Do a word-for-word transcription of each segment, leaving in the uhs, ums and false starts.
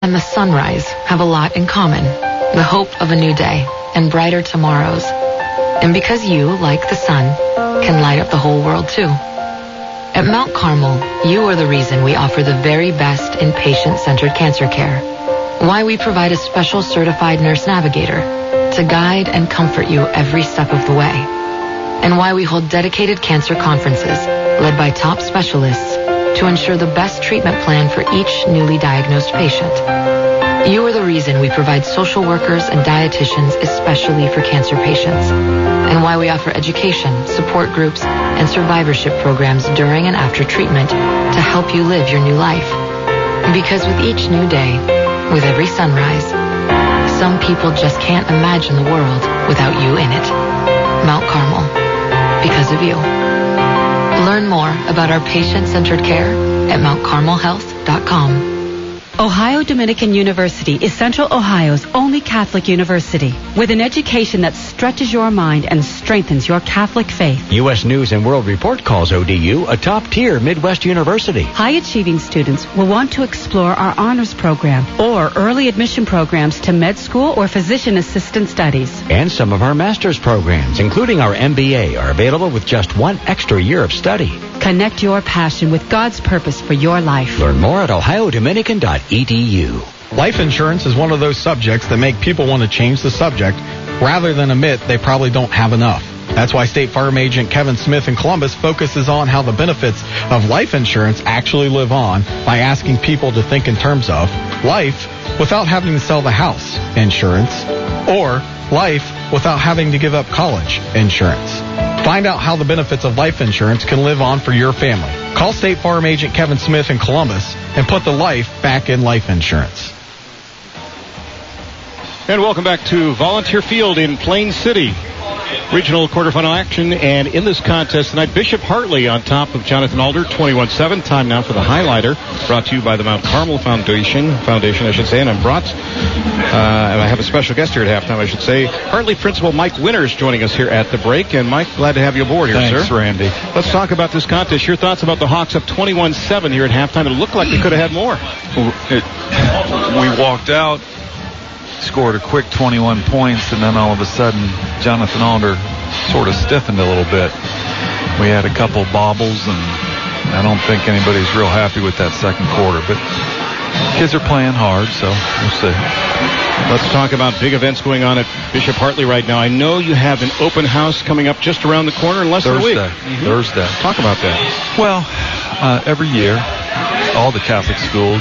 and the sunrise have a lot in common. The hope of a new day and brighter tomorrows. And because you, like the sun, can light up the whole world too. At Mount Carmel, you are the reason we offer the very best in patient-centered cancer care. Why we provide a special certified nurse navigator to guide and comfort you every step of the way. And why we hold dedicated cancer conferences led by top specialists to ensure the best treatment plan for each newly diagnosed patient. You are the reason we provide social workers and dietitians especially for cancer patients. And why we offer education, support groups, and survivorship programs during and after treatment to help you live your new life. Because with each new day, with every sunrise, some people just can't imagine the world without you in it. Mount Carmel, because of you. Learn more about our patient-centered care at mount carmel health dot com. Ohio Dominican University is Central Ohio's only Catholic university with an education that stretches your mind and strengthens your Catholic faith. U S News and World Report calls O D U a top-tier Midwest university. High-achieving students will want to explore our honors program or early admission programs to med school or physician assistant studies. And some of our master's programs, including our M B A, are available with just one extra year of study. Connect your passion with God's purpose for your life. Learn more at ohio dominican dot e d u. Life insurance is one of those subjects that make people want to change the subject rather than admit they probably don't have enough. That's why State Farm agent Kevin Smith in Columbus focuses on how the benefits of life insurance actually live on by asking people to think in terms of life without having to sell the house insurance, or life without having to give up college insurance. Find out how the benefits of life insurance can live on for your family. Call State Farm agent Kevin Smith in Columbus and put the life back in life insurance. And welcome back to Volunteer Field in Plain City. Regional quarterfinal action, and in this contest tonight, Bishop Hartley on top of Jonathan Alder, twenty-one seven. Time now for the highlighter, brought to you by the Mount Carmel Foundation, Foundation, I should say, and I'm brought, uh, and I have a special guest here at halftime, I should say, Hartley Principal Mike Winters joining us here at the break. And Mike, glad to have you aboard here, Thanks, sir. Randy. Let's talk about this contest. Your thoughts about the Hawks up twenty-one seven here at halftime. It looked like they could have had more. It, we walked out, scored a quick twenty-one points, and then all of a sudden Jonathan Alder sort of stiffened a little bit. We had a couple bobbles, and I don't think anybody's real happy with that second quarter, but kids are playing hard, so we'll see. Let's talk about big events going on at Bishop Hartley right now. I know you have an open house coming up just around the corner in less Thursday. than a week. Mm-hmm. Thursday. Talk about that. Well, uh, every year, all the Catholic schools,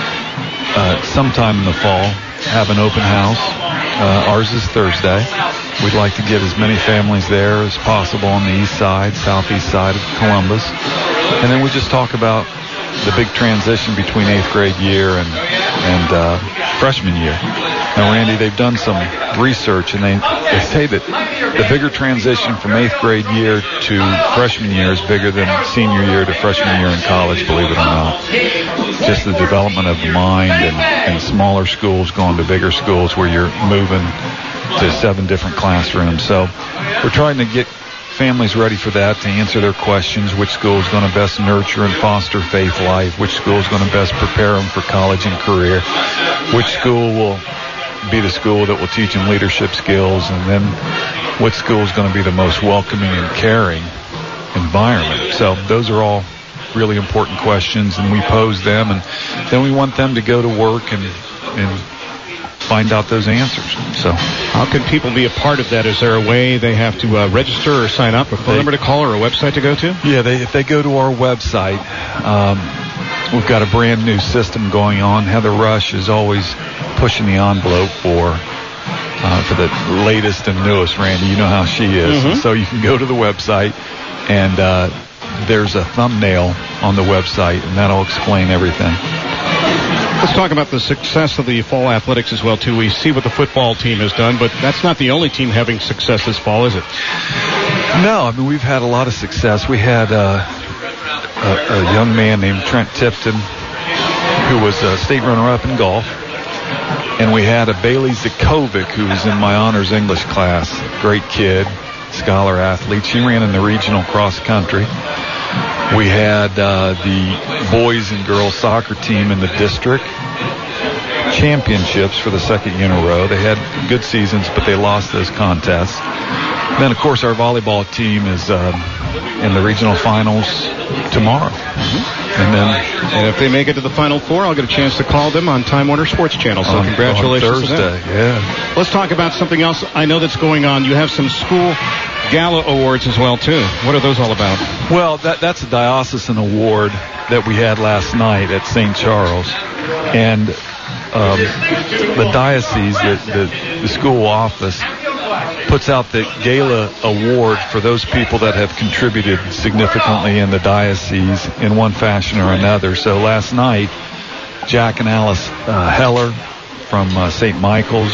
uh, sometime in the fall, have an open house. Uh, ours is Thursday. We'd like to get as many families there as possible on the east side, southeast side of Columbus. And then we just talk about the big transition between eighth grade year and, and uh, freshman year. Now, Randy, they've done some research, and they, they say that the bigger transition from eighth grade year to freshman year is bigger than senior year to freshman year in college, believe it or not. Just the development of the mind, and, and smaller schools going to bigger schools where you're moving to seven different classrooms. So we're trying to get families ready for that, to answer their questions. Which school is going to best nurture and foster faith life? Which school is going to best prepare them for college and career? Which school will be the school that will teach them leadership skills? And then what school is going to be the most welcoming and caring environment? So those are all really important questions, and we pose them, and then we want them to go to work and and find out those answers. So how can people be a part of that? Is there a way they have to uh, register or sign up, a phone they, number to call, or a website to go to? Yeah, they, if they go to our website, um, we've got a brand new system going on. Heather Rush is always pushing the envelope for uh, for the latest and newest, Randy. You know how she is. Mm-hmm. So you can go to the website, and uh, there's a thumbnail on the website, and that'll explain everything. Let's talk about the success of the fall athletics as well, too. We see what the football team has done, but that's not the only team having success this fall, is it? No, I mean, we've had a lot of success. We had uh, a, a young man named Trent Tipton, who was a state runner-up in golf. And we had a Bailey Zakovic, who was in my honors English class. Great kid, scholar athlete. She ran in the regional cross country. We had uh, the boys and girls soccer team in the district championships for the second year in a row. They had good seasons, but they lost those contests. Then, of course, our volleyball team is um, in the regional finals tomorrow. Mm-hmm. And then, and if they make it to the Final Four, I'll get a chance to call them on Time Warner Sports Channel. So on, congratulations on Thursday, to them. Yeah. Let's talk about something else I know that's going on. You have some school gala awards as well, too. What are those all about? Well, that, that's a diocesan award that we had last night at Saint Charles. And um, the diocese, the, the, the school office, puts out the gala award for those people that have contributed significantly in the diocese in one fashion or another. So last night, Jack and Alice uh, Heller from uh, Saint Michael's,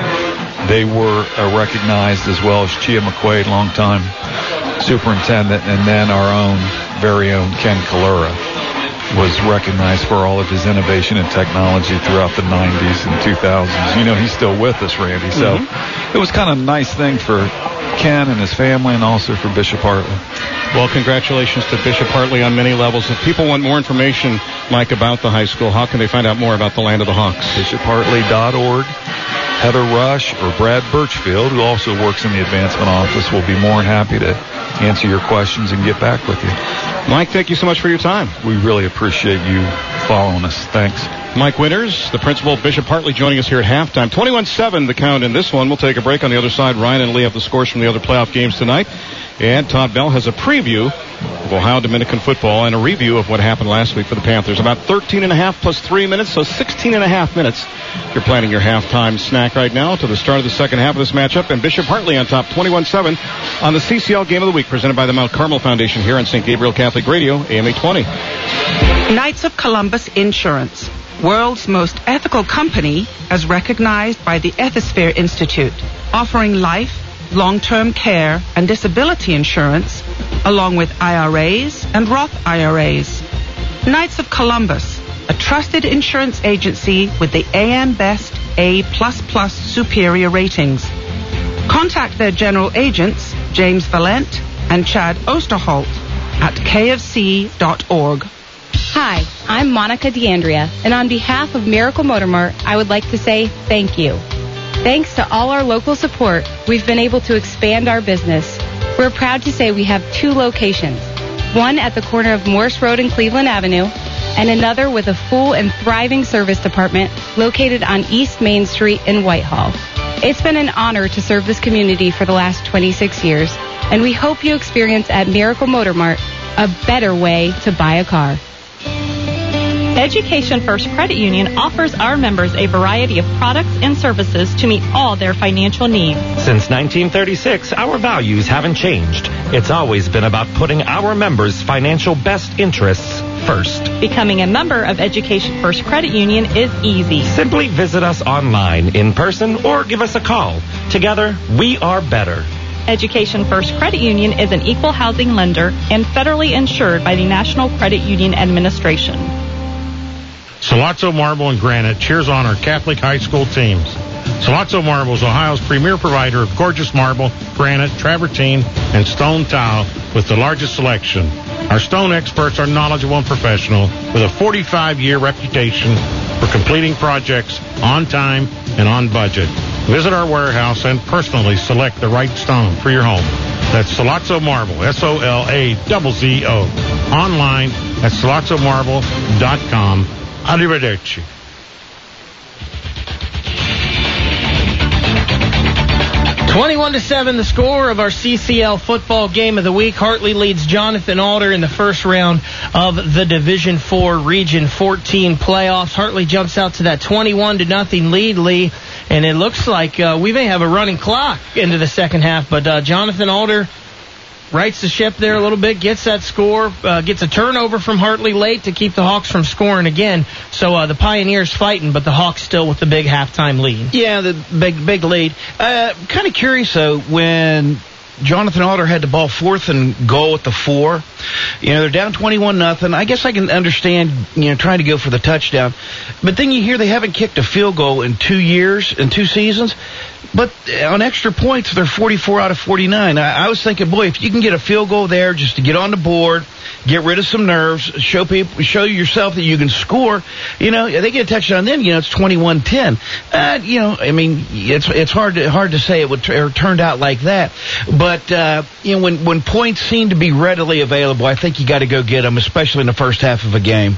they were uh, recognized, as well as Chia McQuaid, longtime superintendent, and then our own very own Ken Kalura was recognized for all of his innovation and technology throughout the nineties and two thousands. You know, he's still with us, Randy. So mm-hmm. It was kind of a nice thing for Ken and his family, and also for Bishop Hartley. Well, congratulations to Bishop Hartley on many levels. If people want more information, Mike, about the high school, how can they find out more about the Land of the Hawks? bishop hartley dot org. Heather Rush or Brad Birchfield, who also works in the advancement office, will be more than happy to answer your questions and get back with you. Mike, thank you so much for your time. We really appreciate you following us. Thanks. Mike Winters, the principal of Bishop Hartley, joining us here at halftime. twenty-one seven the count in this one. We'll take a break. On the other side, Ryan and Lee have the scores from the other playoff games tonight. And Todd Bell has a preview of Ohio Dominican football and a review of what happened last week for the Panthers. About thirteen and a half plus three minutes, so sixteen and a half minutes. You're planning your halftime snack right now to the start of the second half of this matchup. And Bishop Hartley on top, twenty-one seven on the C C L Game of the Week, presented by the Mount Carmel Foundation here on Saint Gabriel Catholic Radio, A M eight twenty. Knights of Columbus Insurance, world's most ethical company, as recognized by the Ethisphere Institute, offering life, long-term care, and disability insurance, along with I R As and Roth I R As. Knights of Columbus, a trusted insurance agency with the A M Best A++ superior ratings. Contact their general agents, James Valent and Chad Osterholt, at k f c dot org. Hi, I'm Monica DeAndrea, and on behalf of Miracle Motor Mart, I would like to say thank you. Thanks to all our local support, we've been able to expand our business. We're proud to say we have two locations, one at the corner of Morse Road and Cleveland Avenue, and another with a full and thriving service department located on East Main Street in Whitehall. It's been an honor to serve this community for the last twenty-six years, and we hope you experience at Miracle Motor Mart a better way to buy a car. Education First Credit Union offers our members a variety of products and services to meet all their financial needs. Since nineteen thirty-six, our values haven't changed. It's always been about putting our members' financial best interests first. Becoming a member of Education First Credit Union is easy. Simply visit us online, in person, or give us a call. Together, we are better. Education First Credit Union is an equal housing lender and federally insured by the National Credit Union Administration. Sollozzo Marble and Granite cheers on our Catholic high school teams. Sollozzo Marble is Ohio's premier provider of gorgeous marble, granite, travertine, and stone tile with the largest selection. Our stone experts are knowledgeable and professional with a forty-five year reputation for completing projects on time and on budget. Visit our warehouse and personally select the right stone for your home. That's Sollozzo Marble, S O L A Z Z O. Online at sollozzo marble dot com. Arrivederci. twenty-one to seven, the score of our C C L football game of the week. Hartley leads Jonathan Alder in the first round of the Division four Region fourteen playoffs. Hartley jumps out to that twenty-one to nothing lead, Lee, and it looks like uh, we may have a running clock into the second half, but uh, Jonathan Alder rights the ship there a little bit, gets that score, uh, gets a turnover from Hartley late to keep the Hawks from scoring again. So uh, the Pioneers fighting, but the Hawks still with the big halftime lead. Yeah, the big big lead. Uh, kind of curious, though, when Jonathan Alder had the ball fourth and goal at the four. You know, they're down twenty-one nothing. I guess I can understand, you know, trying to go for the touchdown. But then you hear they haven't kicked a field goal in two years, in two seasons. But on extra points, they're forty-four out of forty-nine. I, I was thinking, boy, if you can get a field goal there just to get on the board, get rid of some nerves, show people, show yourself that you can score, you know, they get a touchdown then, you know, it's twenty-one ten. Uh, you know, I mean, it's it's hard to, hard to say it would t- turned out like that. But, uh, you know, when, when points seem to be readily available, I think you got to go get them, especially in the first half of a game.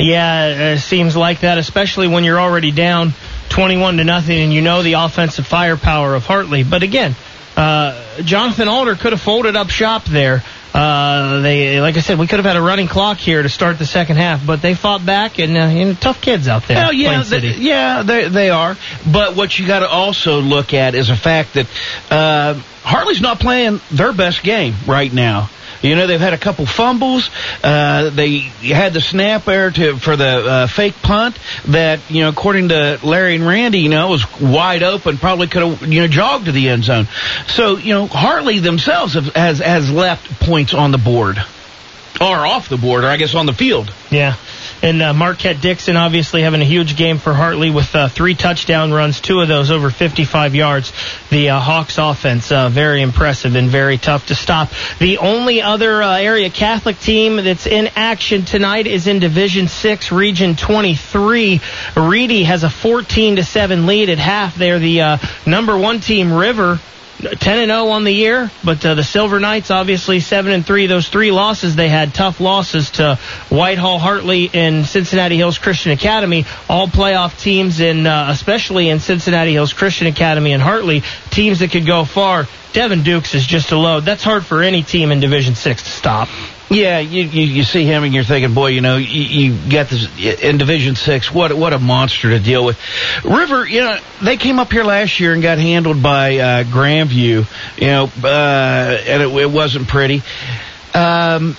Yeah, it seems like that, especially when you're already down twenty-one to nothing and you know the offensive firepower of Hartley. But again, uh, Jonathan Alder could have folded up shop there. Uh, they, like I said, we could have had a running clock here to start the second half, but they fought back, and uh, you know, tough kids out there. Well, yeah, Plain City. They, yeah, they they are. But what you got to also look at is the fact that uh, Hartley's not playing their best game right now. You know, they've had a couple fumbles. Uh, they had the snap there to, for the uh, fake punt that, you know, according to Larry and Randy, you know, was wide open, probably could have, you know, jogged to the end zone. So, you know, Hartley themselves have, has, has left points on the board. Or off the board, or I guess on the field. Yeah. And uh, Marquette Dixon obviously having a huge game for Hartley with uh, three touchdown runs, two of those over fifty-five yards. The uh, Hawks offense, uh, very impressive and very tough to stop. The only other uh, area Catholic team that's in action tonight is in Division six, Region twenty-three. Reedy has a fourteen to seven lead at half. They're the uh, number one team, River. ten and oh on the year, but uh, the Silver Knights obviously seven and three. Those three losses they had, tough losses to Whitehall, Hartley, and Cincinnati Hills Christian Academy, all playoff teams, in uh, especially in Cincinnati Hills Christian Academy and Hartley, teams that could go far. Devin Dukes is just a load. That's hard for any team in Division six to stop. Yeah, you, you you see him and you're thinking, boy, you know, you, you got this in Division Six. What what a monster to deal with. River, you know, they came up here last year and got handled by uh, Grandview, you know, uh, and it, it wasn't pretty. Um,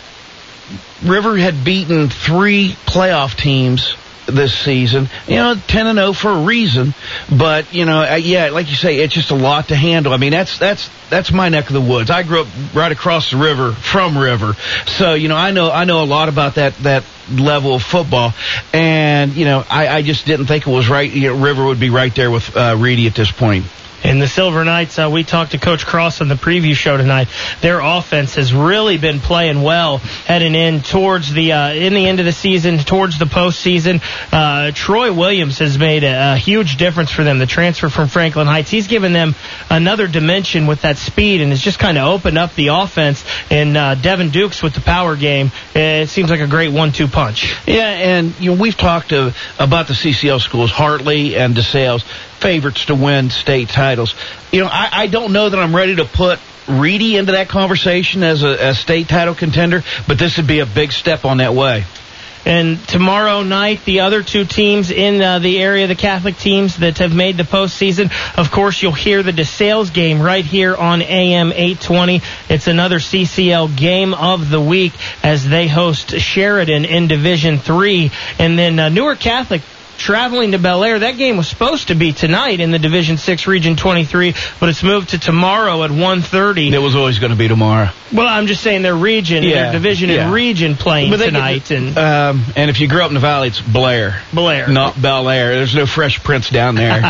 River had beaten three playoff teams this season, you know, ten and oh for a reason, but, you know, yeah, like you say, it's just a lot to handle. I mean, that's that's that's my neck of the woods. I grew up right across the river from River, so, you know, I know I know a lot about that that level of football, and, you know, I, I just didn't think it was right. You know, River would be right there with uh, Reedy at this point. And the Silver Knights, uh, we talked to Coach Cross on the preview show tonight. Their offense has really been playing well heading in towards the uh, in the end of the season, towards the postseason. Uh, Troy Williams has made a, a huge difference for them. The transfer from Franklin Heights, he's given them another dimension with that speed, and has just kind of opened up the offense. And uh, Devin Dukes with the power game, it seems like a great one two punch. Yeah, and you know, we've talked to, about the C C L schools, Hartley and DeSales, favorites to win state titles. You know, I, I don't know that I'm ready to put Reedy into that conversation as a, a state title contender, but this would be a big step on that way. And tomorrow night, the other two teams in uh, the area, the Catholic teams that have made the postseason, of course, you'll hear the DeSales game right here on A M eight twenty. It's another C C L game of the week as they host Sheridan in Division three. And then uh, Newark Catholic traveling to Bel Air. That game was supposed to be tonight in the Division six Region twenty-three, but it's moved to tomorrow at one thirty. It was always going to be tomorrow. Well, I'm just saying their region, yeah, their division yeah. and region playing they, tonight. And um, and if you grew up in the Valley, it's Blair. Blair. Not Bel Air. There's no Fresh Prince down there.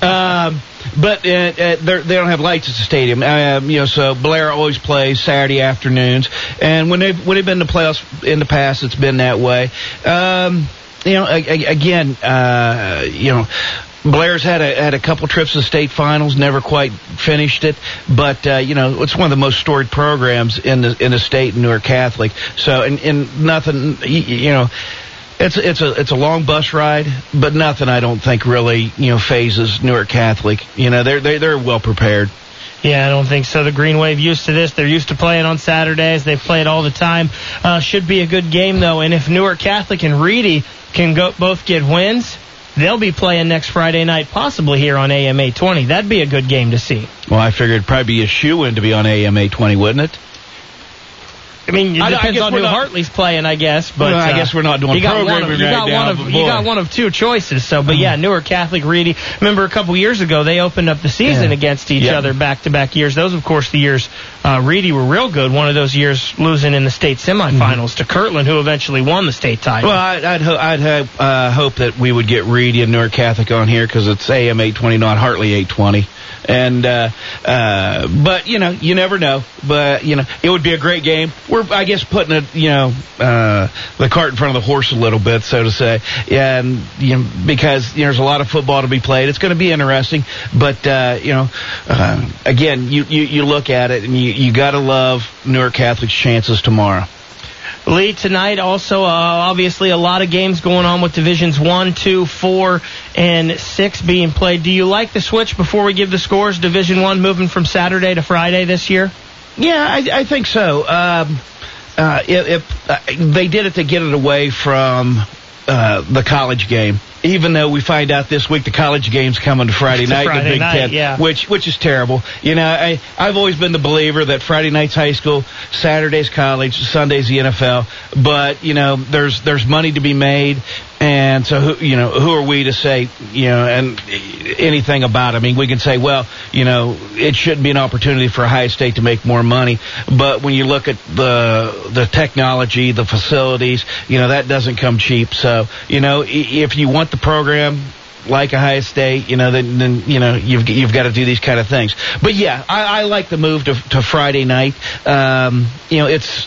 um, but uh, uh, they don't have lights at the stadium. Uh, you know, so Blair always plays Saturday afternoons. And when they've, when they've been to playoffs in the past, it's been that way. Um, You know, again, uh, you know, Blair's had a had a couple trips to the state finals, never quite finished it, but uh, you know, it's one of the most storied programs in the in the state in Newark Catholic. So, and, and nothing, you know, it's it's a it's a long bus ride, but nothing I don't think really you know phases Newark Catholic. You know, they're they they're well prepared. Yeah, I don't think so. The Green Wave used to this. They're used to playing on Saturdays. They play it all the time. Uh, should be a good game, though. And if Newark Catholic and Reedy can go, both get wins, they'll be playing next Friday night, possibly here on A M eight twenty. That'd be a good game to see. Well, I figured it'd probably be a shoe-in to be on A M eight twenty, wouldn't it? I mean, it I, depends I on who not, Hartley's playing, I guess. But well, I uh, guess we're not doing you got programming one of, you right got now. One of, you got one of two choices. So, but yeah, Newark Catholic, Reedy. Remember a couple years ago, they opened up the season yeah. against each yeah. other back-to-back years. Those, of course, the years uh, Reedy were real good one of those years, losing in the state semifinals mm-hmm. to Kirtland, who eventually won the state title. Well, I'd, I'd, ho- I'd ho- uh, hope that we would get Reedy and Newark Catholic on here because it's A M eight twenty, not Hartley eight twenty. And, uh, uh, but, you know, you never know. But, you know, it would be a great game. We're, I guess, putting it, you know, uh, the cart in front of the horse a little bit, so to say. And, you know, because you know, there's a lot of football to be played. It's going to be interesting. But, uh, you know, uh, again, you, you, you look at it and you, you got to love Newark Catholic's chances tomorrow. Lee, tonight also, uh, obviously, a lot of games going on with Divisions one, two, four, and six being played. Do you like the switch before we give the scores? Division one moving from Saturday to Friday this year? Yeah, I, I think so. Um, uh, if, uh, they did it to get it away from uh, the college game. Even though we find out this week the college game's coming to Friday to night, Friday the Big night, Ten, yeah. which which is terrible. You know, I I've always been the believer that Friday night's high school, Saturday's college, Sunday's the N F L. But you know, there's there's money to be made, and so who, you know, who are we to say you know and anything about it? I mean, we can say, well, you know, it shouldn't be an opportunity for Ohio State to make more money. But when you look at the the technology, the facilities, you know, that doesn't come cheap. So you know, if you want the program like Ohio State, you know, then, then you know you've you've got to do these kind of things. But yeah, I, I like the move to to Friday night. Um, you know, it's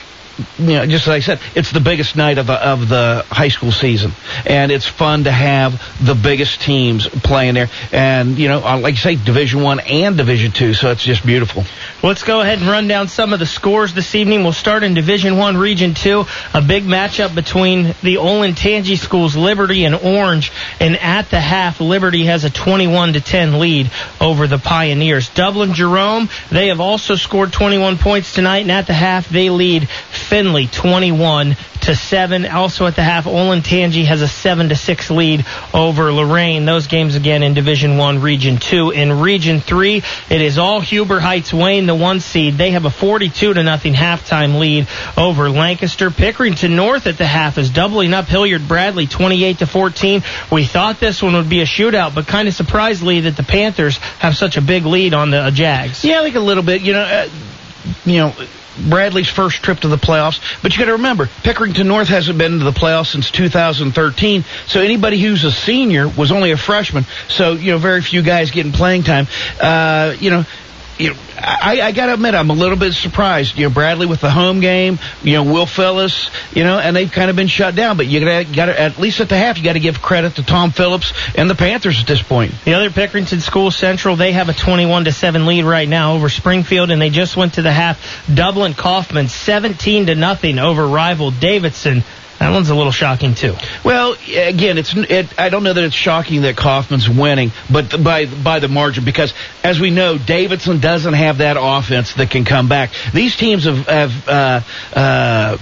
you know just like I said, it's the biggest night of the, of the high school season, and it's fun to have the biggest teams playing there. And you know, like you say, Division One and Division Two, so it's just beautiful. Let's go ahead and run down some of the scores this evening. We'll start in Division One, Region Two. A big matchup between the Olentangy schools, Liberty and Orange. And at the half, Liberty has a twenty-one to ten lead over the Pioneers. Dublin Jerome, they have also scored twenty-one points tonight, and at the half, they lead Findlay twenty-one to seven. Also at the half, Olentangy has a seven to six lead over Lorraine. Those games again in Division One, Region Two. In Region Three, it is all Huber Heights Wayne, the one seed. They have a forty-two to nothing halftime lead over Lancaster. Pickerington North at the half is doubling up Hilliard Bradley twenty-eight to fourteen. We thought this one would be a shootout, but kind of surprised, Lee, that the Panthers have such a big lead on the Jags. Yeah, like a little bit. You know, uh, you know. Bradley's first trip to the playoffs, but you got to remember, Pickerington North hasn't been to the playoffs since two thousand thirteen, so anybody who's a senior was only a freshman, so, you know, very few guys getting playing time. Uh, you know, you know, I, I got to admit, I'm a little bit surprised. You know, Bradley with the home game, you know, Will Phillips, you know, and they've kind of been shut down. But you got to, at least at the half, you got to give credit to Tom Phillips and the Panthers at this point. The other Pickerington School Central, they have a twenty-one to seven lead right now over Springfield, and they just went to the half. Dublin Kaufman seventeen to nothing over rival Davidson. That one's a little shocking, too. Well, again, it's it, I don't know that it's shocking that Kaufman's winning, but by by the margin, because, as we know, Davidson doesn't have that offense that can come back. These teams have, have uh, uh,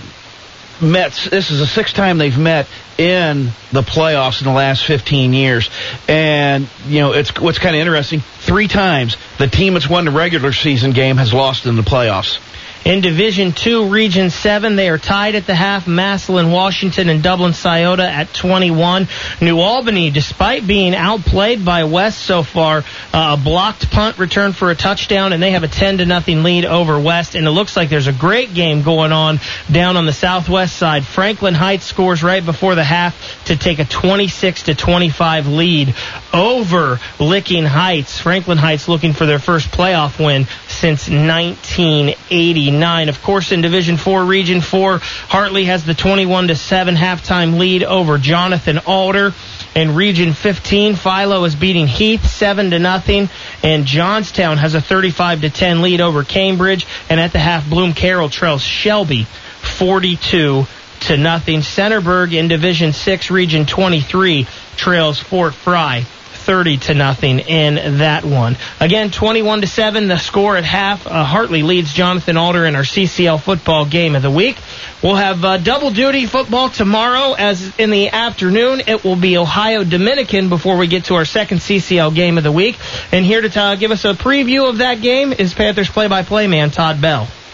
met, this is the sixth time they've met in the playoffs in the last fifteen years. And, you know, it's what's kind of interesting, three times the team that's won the regular season game has lost in the playoffs. In Division Two, Region Seven, they are tied at the half. Massillon, Washington, and Dublin Scioto at twenty-one. New Albany, despite being outplayed by West so far, uh, a blocked punt return for a touchdown, and they have a ten to nothing lead over West. And it looks like there's a great game going on down on the southwest side. Franklin Heights scores right before the half to take a twenty-six to twenty-five lead over Licking Heights. Franklin Heights looking for their first playoff win since nineteen eighty-nine. Of course, in Division Four, Region Four, Hartley has the twenty-one to seven halftime lead over Jonathan Alder. In Region fifteen, Philo is beating Heath seven to nothing, and Johnstown has a thirty-five to ten lead over Cambridge. And at the half, Bloom Carroll trails Shelby forty-two to nothing. Centerburg in Division Six, Region twenty-three, trails Fort Fry thirty to nothing in that one. Again, twenty-one to seven, the score at half. Uh, Hartley leads Jonathan Alder in our C C L football game of the week. We'll have uh, double duty football tomorrow, as in the afternoon it will be Ohio Dominican before we get to our second C C L game of the week. And here to uh, give us a preview of that game is Panthers play-by-play man Todd Bell.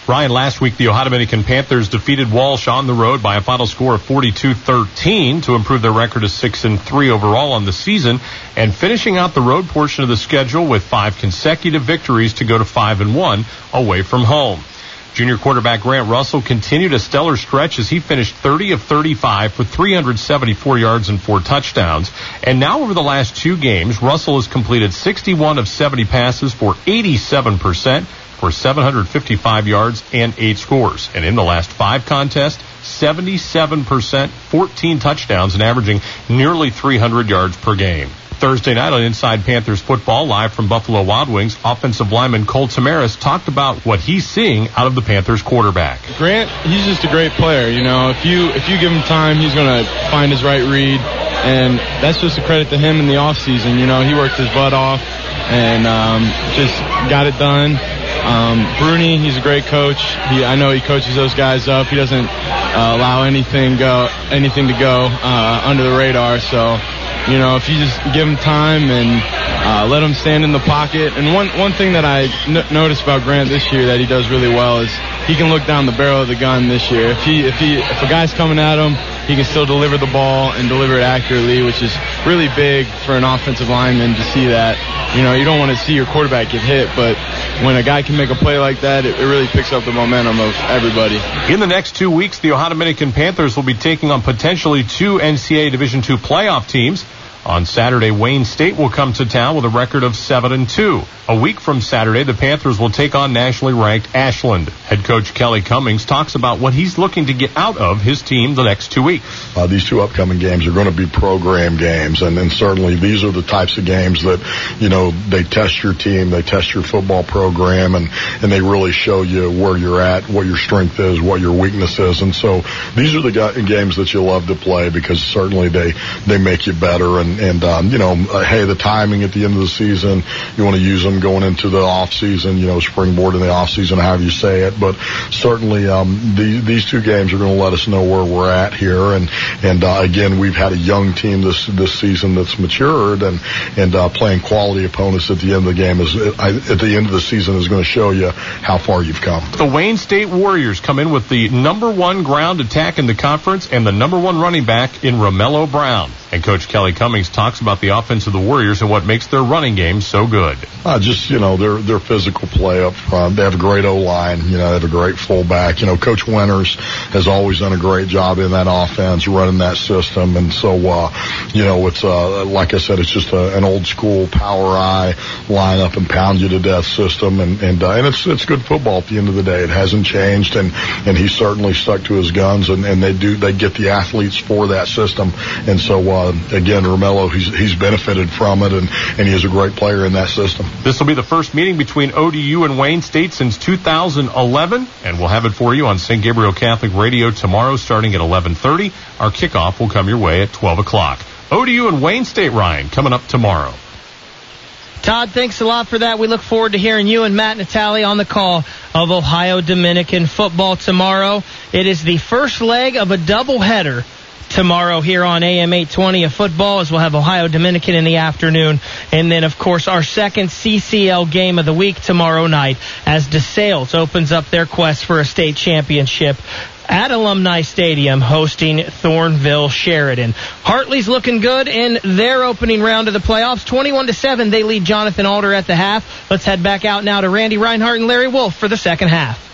Ryan, last week the Ohio Dominican Panthers defeated Walsh on the road by a final score of forty-two thirteen to improve their record to six and three overall on the season, and finishing out the road portion of the schedule with five consecutive victories to go to five and one away from home. Junior quarterback Grant Russell continued a stellar stretch as he finished thirty of thirty-five for three hundred seventy-four yards and four touchdowns. And now over the last two games, Russell has completed sixty-one of seventy passes for eighty-seven percent for seven hundred fifty-five yards and eight scores. And in the last five contests, seventy-seven percent, fourteen touchdowns, and averaging nearly three hundred yards per game. Thursday night on Inside Panthers Football, live from Buffalo Wild Wings, offensive lineman Cole Tamaris talked about what he's seeing out of the Panthers quarterback. Grant, he's just a great player. You know, if you if you give him time, he's going to find his right read, and that's just a credit to him in the offseason. You know, he worked his butt off and um, just got it done. Um, Bruni, he's a great coach. He, I know he coaches those guys up. He doesn't uh, allow anything go anything to go uh, under the radar. So, you know, if you just give him time and uh, let him stand in the pocket. And one one thing that I n- noticed about Grant this year that he does really well is he can look down the barrel of the gun this year. If he if he if a guy's coming at him, he can still deliver the ball and deliver it accurately, which is really big for an offensive lineman to see that. You know, you don't want to see your quarterback get hit, but when a guy can make a play like that, it, it really picks up the momentum of everybody. In the next two weeks, the Ohio Dominican Panthers will be taking on potentially two N C double A Division two playoff teams. On Saturday, Wayne State will come to town with a record of seven and two. A week from Saturday, the Panthers will take on nationally ranked Ashland. Head coach Kelly Cummings talks about what he's looking to get out of his team the next two weeks. Uh, these two upcoming games are going to be program games, and, and certainly these are the types of games that, you know, they test your team, they test your football program, and, and they really show you where you're at, what your strength is, what your weakness is. And so these are the ga- games that you love to play because certainly they, they make you better. And, and um, you know, uh, hey, the timing at the end of the season, you want to use them going into the off season, you know, springboard in the off season, however you say it. But certainly, um, the, these two games are going to let us know where we're at here. And, and, uh, again, we've had a young team this, this season that's matured and, and, uh, playing quality opponents at the end of the game is, I, at the end of the season is going to show you how far you've come. The Wayne State Warriors come in with the number one ground attack in the conference and the number one running back in Romello Brown. And Coach Kelly Cummings talks about the offense of the Warriors and what makes their running game so good. Uh, just, you know, their their physical play up front. They have a great O-line. You know, they have a great fullback. You know, Coach Winters has always done a great job in that offense, running that system. And so, uh, you know, it's, uh, like I said, it's just a, an old school power eye, line up and pound you to death system. And, and, uh, and it's, it's good football at the end of the day. It hasn't changed. And, and he's certainly stuck to his guns and, and they do, they get the athletes for that system. And so, uh, Uh, again, Romello, he's, he's benefited from it, and, and he is a great player in that system. This will be the first meeting between O D U and Wayne State since two thousand eleven, and we'll have it for you on Saint Gabriel Catholic Radio tomorrow starting at eleven thirty. Our kickoff will come your way at twelve o'clock. O D U and Wayne State, Ryan, coming up tomorrow. Todd, thanks a lot for that. We look forward to hearing you and Matt Natale on the call of Ohio Dominican football tomorrow. It is the first leg of a doubleheader tomorrow here on A M eight twenty of football, as we'll have Ohio Dominican in the afternoon. And then, of course, our second C C L game of the week tomorrow night as DeSales opens up their quest for a state championship at Alumni Stadium hosting Thornville Sheridan. Hartley's looking good in their opening round of the playoffs. twenty-one to seven, they lead Jonathan Alder at the half. Let's head back out now to Randy Reinhardt and Larry Wolf for the second half.